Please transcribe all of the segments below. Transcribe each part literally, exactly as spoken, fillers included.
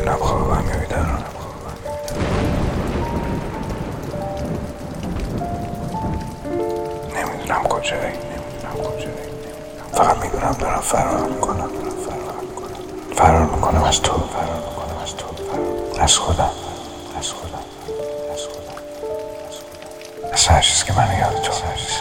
نمیدونم خوابم یا بیدارم، نمیدونم کجایی، فقط میدونم دارم فرار میکنم فرار میکنم از تو، از خودم، از خودم، از خودم، از هر چیز که منو یاد تو،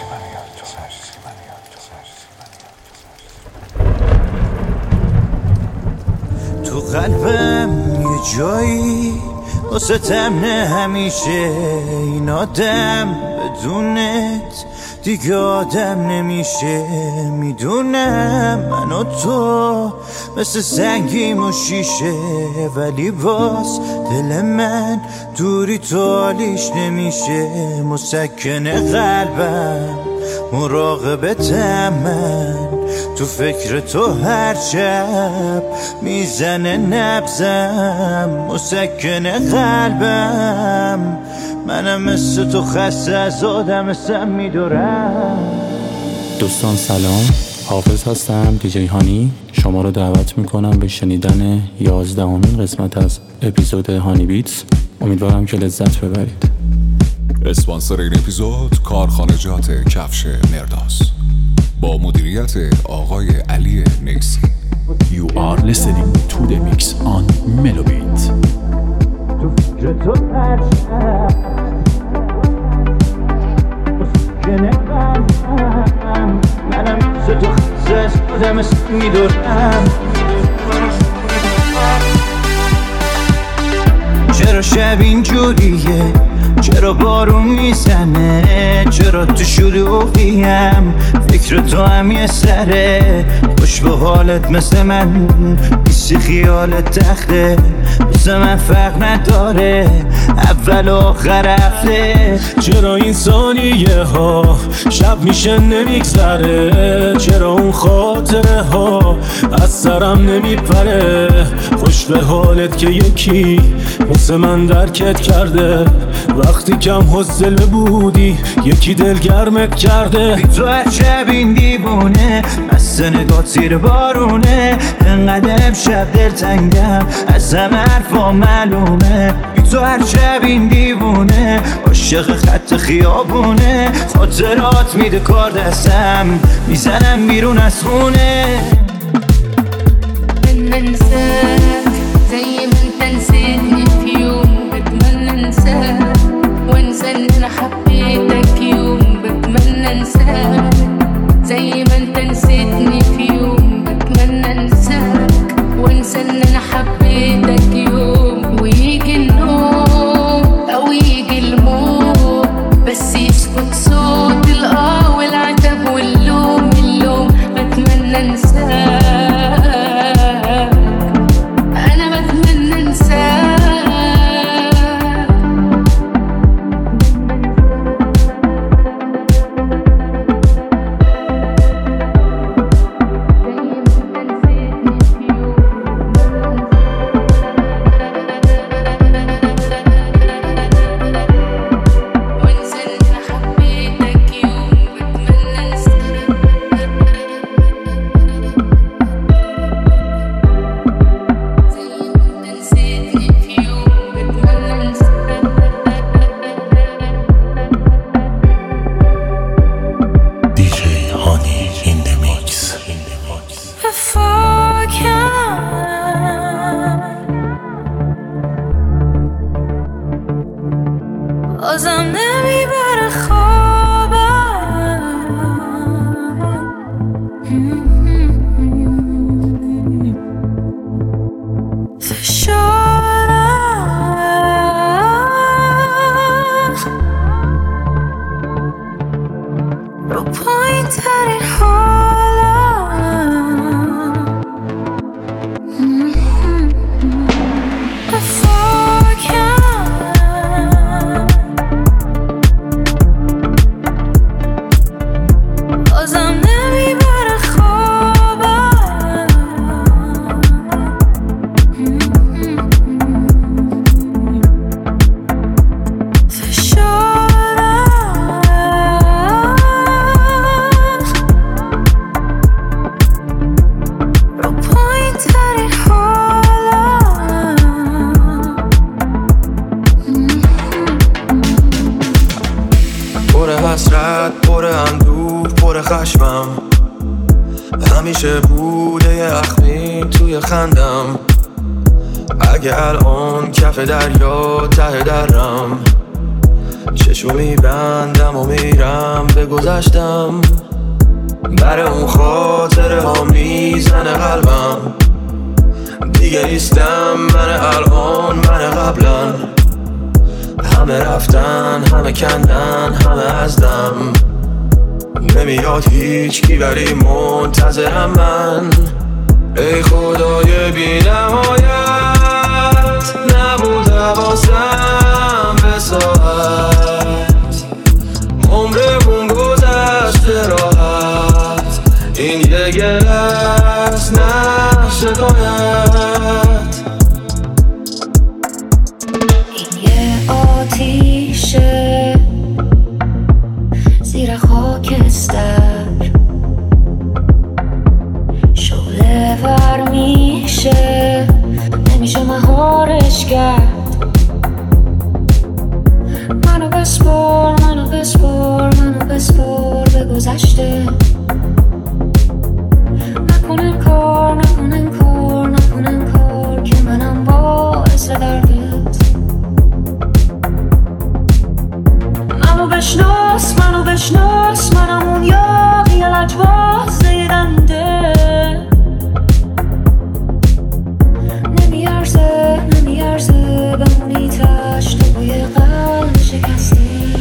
تو قلبم یه جایی واسه تمنه همیشه. این آدم بدونت دیگه آدم نمیشه. میدونم من و تو مثل سنگیم و شیشه، ولی باز دل من دوری تو حالیش نمیشه. مسکن قلبم مراقبتم من، تو فکر تو هر شب میزنه نبضم. مسکن قلبم منم مثل تو خسته از آدم سم میدارم. دوستان سلام، حافظ هستم، دیجی هانی. شما رو دعوت میکنم به شنیدن یازدهمین قسمت از اپیزود هانی بیتس. امیدوارم که لذت ببرید. اسپانسر این اپیزود کارخانجات کفش مرداس با مدیریت آقای علی نیسی. You are listening to the mix on Melobit. تو فکر تو هر شب مسکن قلبم منم مثل تو خسته از آدم میدارم. چرا شب اینجوریه؟ چرا بارون میزنه؟ چرا تو شلوغیم؟ فکر تو هم یه سره. خوش به حالت مثل من بیسی خیالت تخته، مثل من فرق نداره اول و آخر هفته. چرا این ثانیه ها شب میشه نمیگذره؟ چرا اون خاطره ها از سرم نمیپره؟ خوش به حالت که یکی مثل من درکت کرده، وقتی کم حوصله بودی یکی دلگرمت کرده. بی تو هر شب این دیوونه مست نگات زیر بارونه، انقدر امشب دلتنگم از همه حرفا معلومه. بی تو هر شب این دیوونه عاشق خط خیابونه، خاطرات میده کار دستم میزنم بیرون از خونه. ننساك زي ما انت نسيتني في يوم، بتمنى انساك وانسى ان انا حبيتك يوم. بتمنى انساك زي ما انت نسيتني في يوم، بتمنى انساك وانسى ان انا حبيتك يوم. ويجي النوم او يجي الموت بس يسكت صوت الاه والعتب واللوم اللوم. بتمنى انساك، همیشه بوده یه اخمین توی خندم. اگه الان کف دریا ته درم، چشم میبندم و میرم به گذشتم. برای اون خاطره ها میزنه قلبم. دیگه نیستم من الان من قبلا. همه رفتن همه کندن همه ازدم. نمیاد هیچ کی ولی منتظرم من. ای خدای بی نهایت نبود حواسم به ساعت. عمرمون گذشته راحت، این یه گلس نه شکایت. این یه آتیشه زیر خاکستر، شعله ور میشه نمیشه مهارش کرد. منو بسپار منو بسپار منو بسپار به گذشته. نکنن کار نکنن کار نکنن کار که منم باعث دردت. منو بشناس منو بشناس منم اون یاقی لجباز زیدنده. نمیارزه نمیارزه بمونی تشت تو بوی قلب شکسته.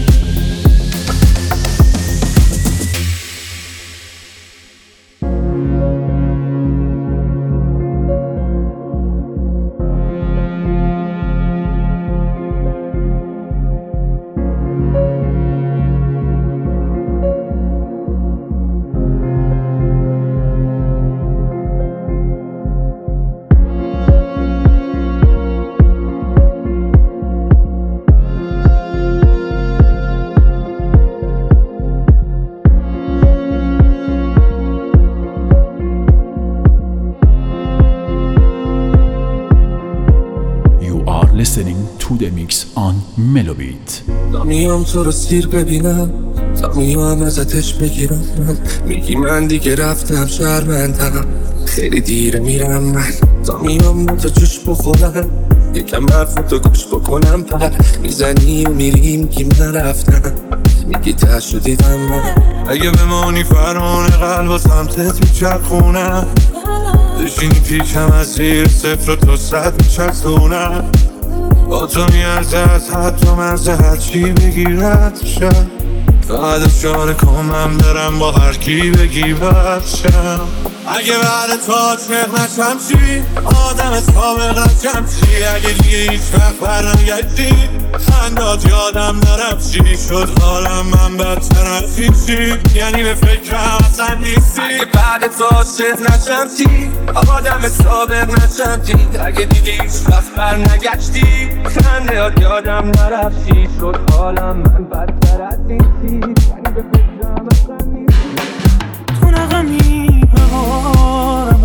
Listening to the mix on Melobeat. تا میام تو رو سیر ببینم، تا میام ازتش بگیرم. میگی من دیگه رفتم شرمندم، خیلی دیره میرم من. تا میام تو جوش بخورم، یکم حرفتو گوش بکنم. پر میزنی و میری میگی من رفتم، میگی تشو دیدم من. اگه بمانی فرمان قلب و سمتت میچرخونم. بشینی پیشم از زیر صفر و تو صد میچرخونم. با تو میارزه از حد و مرزه هرچی بگی رد شم. فقط اشاره کن من برم با هر کی بگی بد شم. اگه بعد تو عاشق نشم چی؟ آدم سابقم کم چی؟ اگه دیگه هیچ وقت برنگشتی خندات یادم نرم چی شد حالم من بدتر از هیچی. یعنی به فکرم اصلا نیستی. اگه بعد تو عاشق نشم چی؟ آدم سابق نشم چی؟ اگه دیگه هیچ وقت برنگشتی خندات یادم نرم چی شد حالم من بدتر از هیچی. یعنی به فکرم اصلا نیستی. تو نغمی ببارم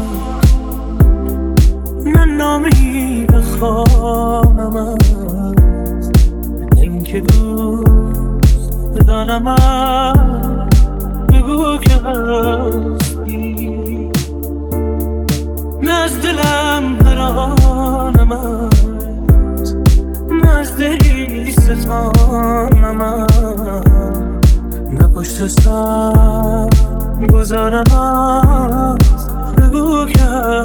من نامی بخوانم این که دوست بدانم بگو که هستی. نز دلم پرانم نز دلی ستانم نه پشت سر گذارم بگو که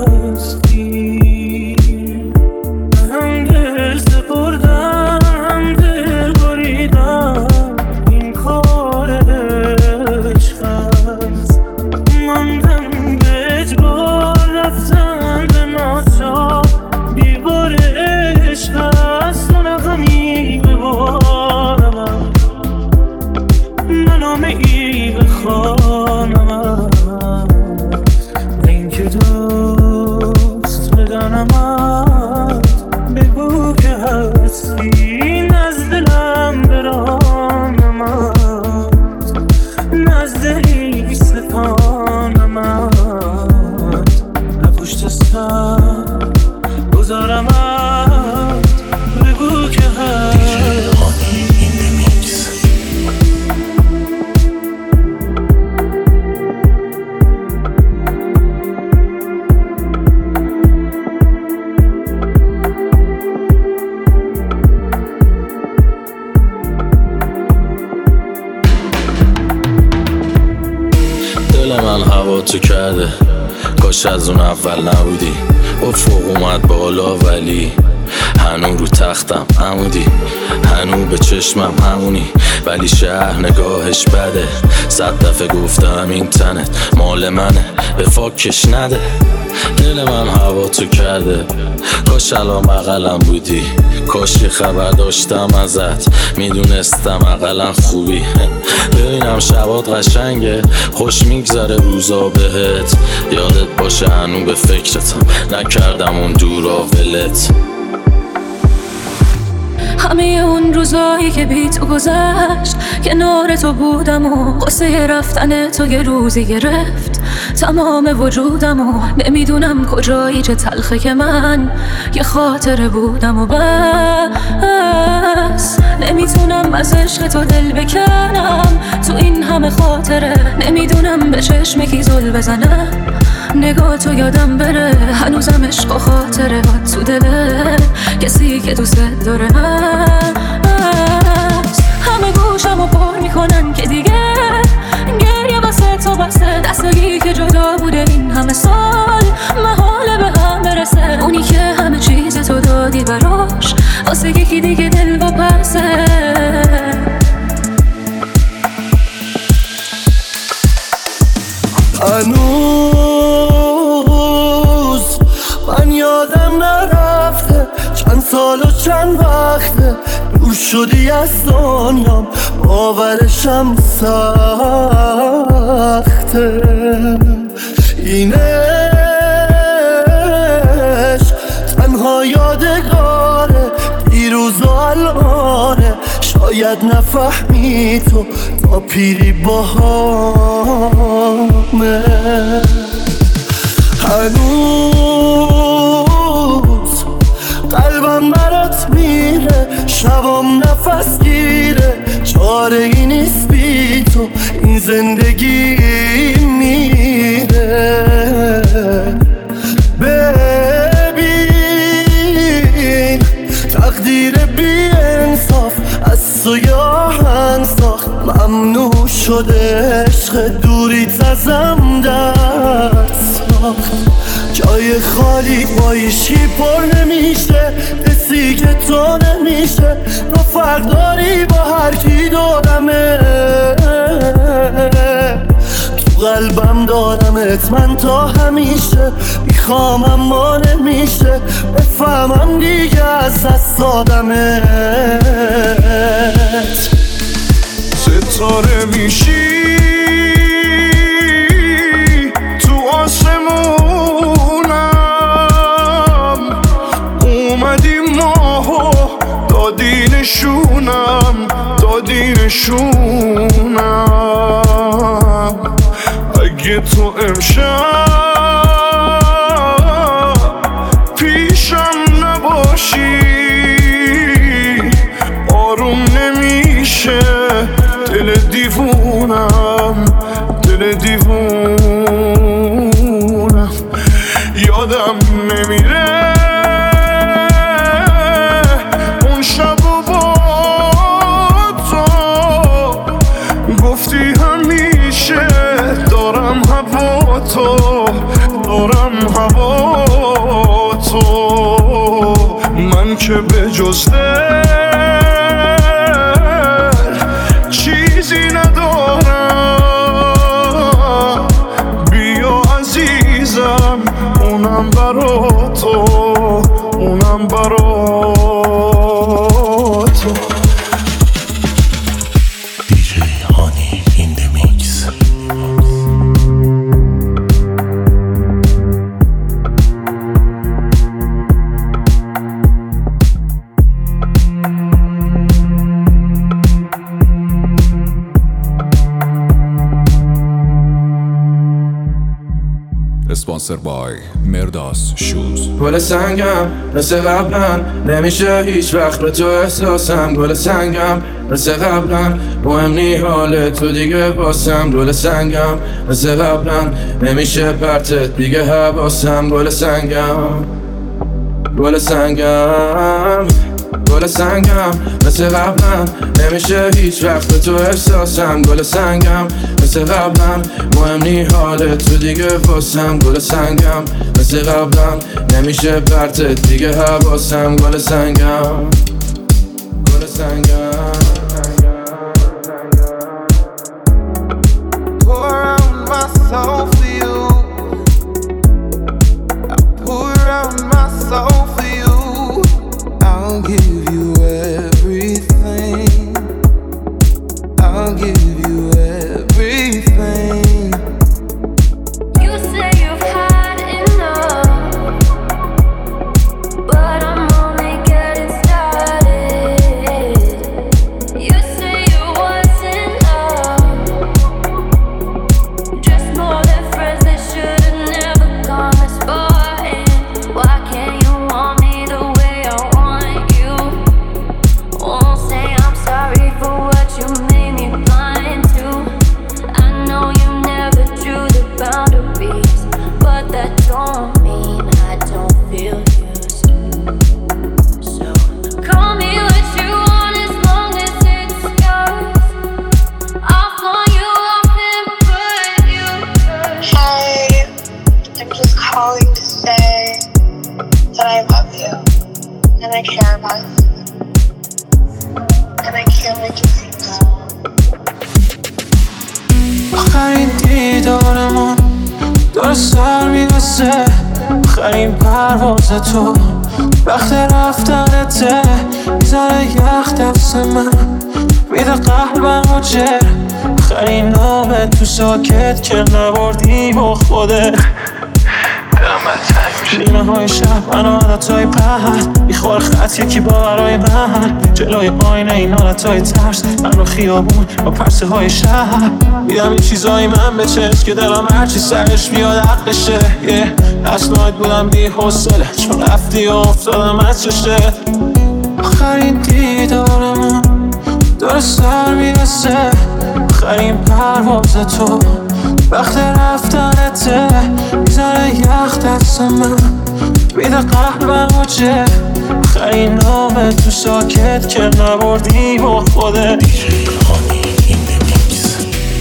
هستی. هم دل سپردم دل بریدم این کار عشق است. ماندم به اجبار رفتن به ناچار بیوار عشق است. و نغمی ببارم نه نامه ای بخوانم این که دوست بدانمت بگو که هستی. نز دلم برانمت نز دلی ستانمت نه پشت سر گذارمت بگو که هستی. تو کرده، کاش از اون اول نبودی. افق اومد بالا ولی هنو رو تختم عمودی، هنو به چشمم همونی، ولی شهر نگاهش بده. صد دفعه گفتم این تنت مال منه، به فاکش نده. دل من هوا تو کرده، کاش الان بغلم بودی. کاش یه خبر داشتم ازت، میدونستم اقلا خوبی. ببینم شبات قشنگه، خوش میگذره روزا بهت. یادت باشه هنو به فکرتم، نکردم اون دورا ولت. همه اون روزایی که بی تو گذشت، کنار تو بودم و قصه رفتن تو یه روزی گرفت تمام وجودم و نمیدونم کجایی چه تلخه که من یه خاطره بودم و بس. نمیتونم از عشق تو دل بکنم تو این همه خاطره، نمیدونم به چشم کی زل بزنم نگاه تو یادم بره. هنوزم عشق و خاطره ها تو دله کسی که دوست داره هست. همه گوشم رو پر میکنن که دیگه گریه واسه تو بسته. دستگی که جدا بوده این همه سال محاله به هم برسه. اونی که همه چیز تو دادی براش واسه یکی دیگه دل با پسه. هنوز من یادم نرفته چند سال و چند وقته دور شدی از دنیام، باورشم سخته. این عشق تنها یادگاره دیروز و الانه، شاید نفهمی تو تا پیری باهامه. هنوز قلبم برات میره، شبام نفس گیره، چاره ای نیست بی تو این زندگی میره. ببین تقدیر بی انصاف از تو یاهن ساخت، ممنوع شده عشق دوریت ازم دست ساخت. جای خالی با ایشی پر نمیشه، کسی که تو نمیشه. تو فرق داری با هر کی دادمه، تو قلبم دارمت من تا همیشه. میخوام اما نمیشه بفهمم دیگه از دست دادمت. ستاره میشی تو آسمونم، اومدی ماهو دادی نشونم، دادی نشونم. اگه تو امشب پیشم نباشی آروم نمیشه دل دیوونم، دل دیوونم. یادم نمیره اون شب و با تو گفتی همیشه دارم هوا تو، دارم هوا تو. من که به جز دل چیزی ندارم، بیا عزیزم اونم برا تو، اونم برا تو. دیجی هانی این دی میکس. اسپانسر بای مرداس شوز. گل سنگم مثل قبلن، نمیشه هیچ وقت به تو احساسم. گل سنگم مثل قبلن، مهم نی حال تو دیگه باسم. گل سنگم مثل قبلن، نمیشه پرتت دیگه حواسم. گل سنگم، گل سنگم، گل سنگم مثل قبلم نمیشه هیچ وقت به تو احساسم گل سنگم مثل قبلم مهم نی حالت تو دیگه واسم گل سنگم مثل قبلم نمیشه پرتت دیگه حواسم گل سنگم گل سنگم soul for you. I pour out my soul for you. I'll give you everything. I'll give you everything. You say you've had enough, but I'm only getting started. You say you wasn't love, just more than friends that should've never gone this far. And why can't you want me the way I want you? Won't say I'm sorry for what you made me blind to. I know you never drew the boundaries, but that don't mean I don't feel used. So call me what you want as long as it's yours. I'll phone you up and put you first. Hi, I'm just calling to say that I love you and I care about you and I can't wait to see you. آخرین دیدارمون داره سر میوسه آخرین پرواز تو وقت رفتنته میزنه یخ دست من میده قلبم و جر آخرین نامه تو ساکت که نبردی با خودت نیمه های شب من عادت های پهد میخوار خط یکی باورای من جلوی آینه این حالت های ترس من رو خیابون با پرسه های شهر میدم این چیزای من به چشم که دلم هرچی سرش بیاد عقلشه اسناید بودم بی حوصله چون رفتی و افتادم از چشت آخرین دیدارمون داره سر میرسه آخرین پرواز تو وقت رفتنته میزنه یخ دست من میده قلبم و جه آخرین نامه تو ساکت که نبردی با خودت دیجی هانی این دمیکس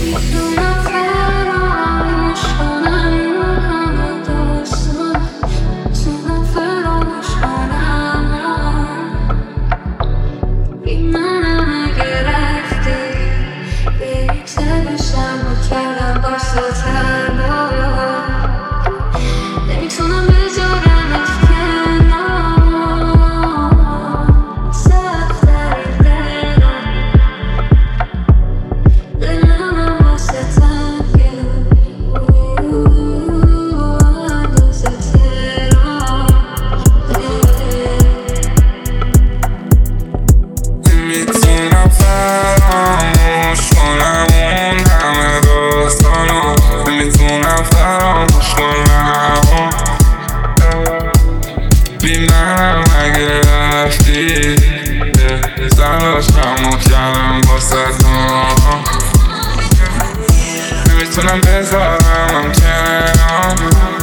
نمیتونم بذارم کنار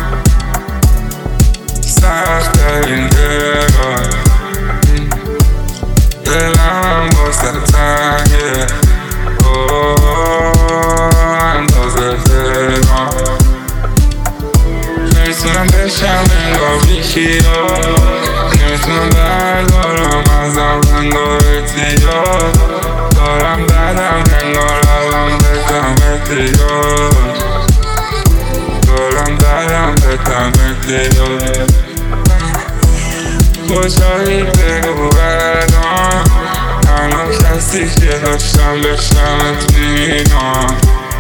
سخت این دلار دلم واسه تنگه اندازه دلم نمیتونم بشم انگار بیخیال نمیتونم بردارم ازم انگار اتیار دارم بدم انگار الان بزم اتیار دارم بدم بزم اتیار کجایی بگو بردم تنها کسی که داشتم بشمت بینم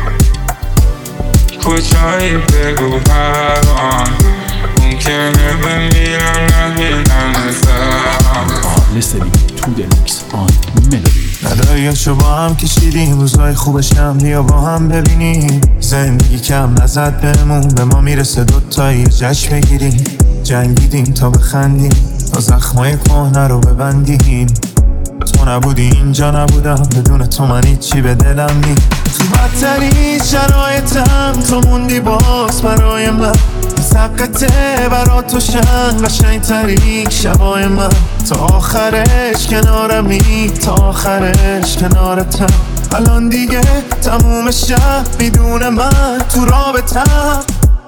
کجایی بگو بردم ممکنه بمیرم نبینم ازم Listening to the mix on Melody. نداییاشو با هم کشیدیم روزای خوبش هم بیا با هم ببینیم زندگی کم نزد بهمون به ما میرسه دوتایی جشن بگیریم جنگیدیم تا بخندیم تا زخمای کهنه رو ببندیم تو نبودی اینجا نبودم بدون تو من هیچی به دلم نی تو بدترین شرایطم تو موندی باز برای من سقته برا تو شن قشنگ ترین شبای من تا آخرش کنارمی تا آخرش کنارتم الان دیگه تموم شب بدون من تو رابطم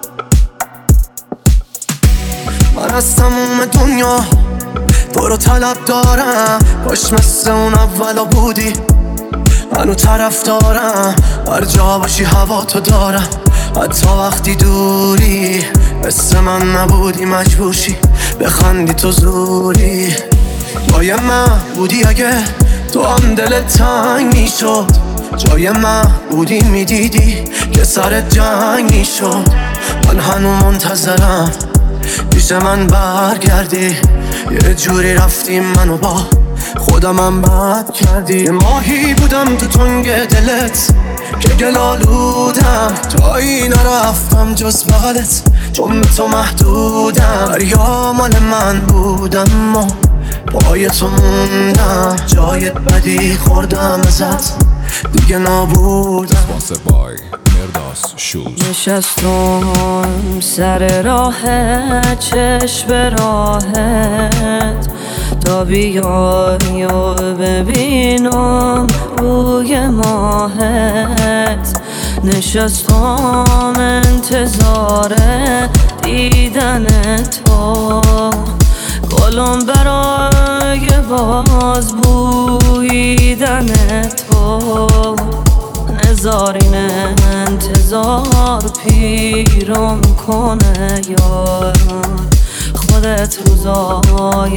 من از تموم دنیا برو طلب دارم باش مثل اون اولا بودی منو طرف دارم هر جا باشی هوا تو دارم حتی وقتی دوری مثل من نبودی مجبورشی بخندی تو زوری جای من بودی اگه تو هم دلت تنگ میشد جای من بودی میدیدی که سرت جنگ میشد من هنو منتظرم پیش من برگردی یه جوری رفتیم منو با خودمم بد کردی ماهی بودم تو تنگ دلت که گلالودم جایی نرفتم جز بغلت چون به تو محدودم دریا مال من بودم ما پای تو موندم جای بدی خوردم ازت دیگه نابودم. Sponsored by Merdas Shoes. نشستم سر راهت چشم به راهت تا بیای و ببینم روی ماهت نشستم انتظار دیدن تو گلم برای باز بویدن تو نزارین انتظار پیرم کنه یار خودت روزای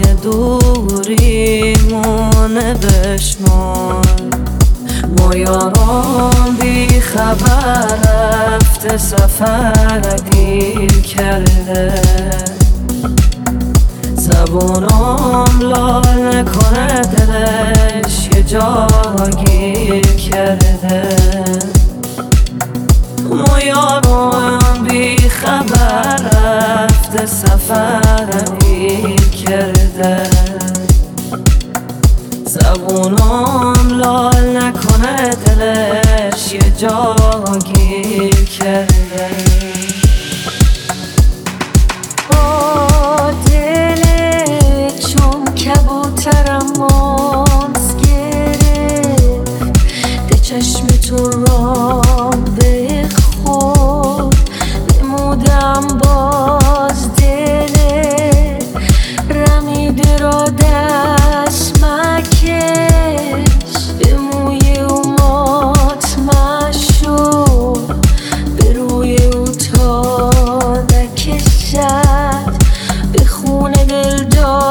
دوریمونه بشمار ما یاران بی خبر رفته سفر دیر کرده زبونم لال نکنه دلش یه جا گیر کرده ما یارم بی خبر رفته سفر دیر کرده زبونم لال نکنه دلش یه جا گیر کرده با دلت چون کبوترم مانس گرفت ده چشم تو رام به خود بمودم باز دلت رمیده را دست مکش به موی او مطمع شو به روی او تا نکشد به خون دل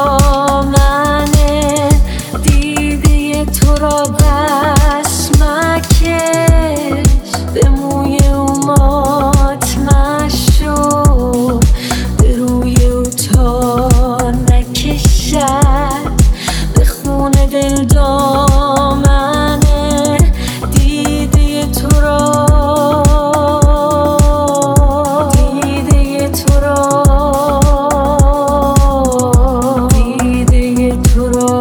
دامنه دیده تو را بس مکش به موی او مطمع شو به روی او تا نکشد به خون دل دامنه دیده تو را دیده تو را دیده تو را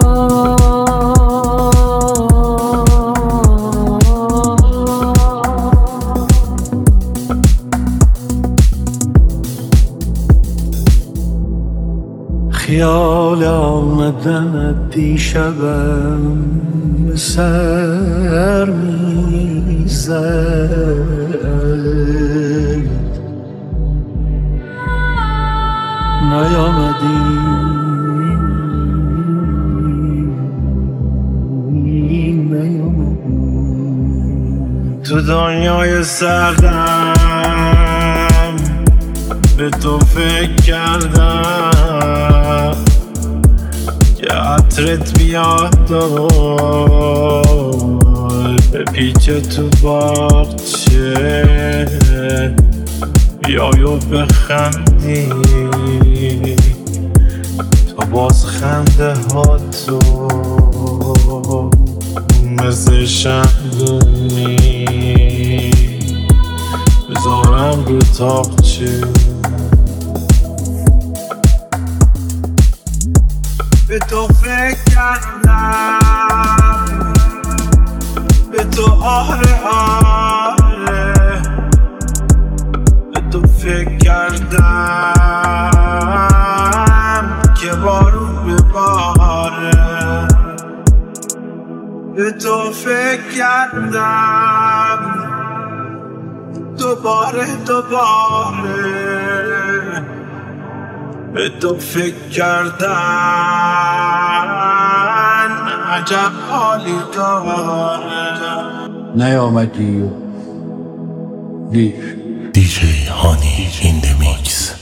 خیال آمدن دیشبم به سر میزد نیامدی نیامدی تو دنیای سردم به تو فکر کردم که عطرت بیاد به پیچ تو باغچه بیای و بخندی تا باز خنده ها تو مثل شمدونی بذارم رو تاقچه به تو فکر کردم به تو آره آره به تو فکر فکر کردم که بارون بباره، به تو فکر کردم دوباره دوباره، به تو فکر کردن عجب حالی داره. نیامدی و دیر دی جی هانی این دی میکس.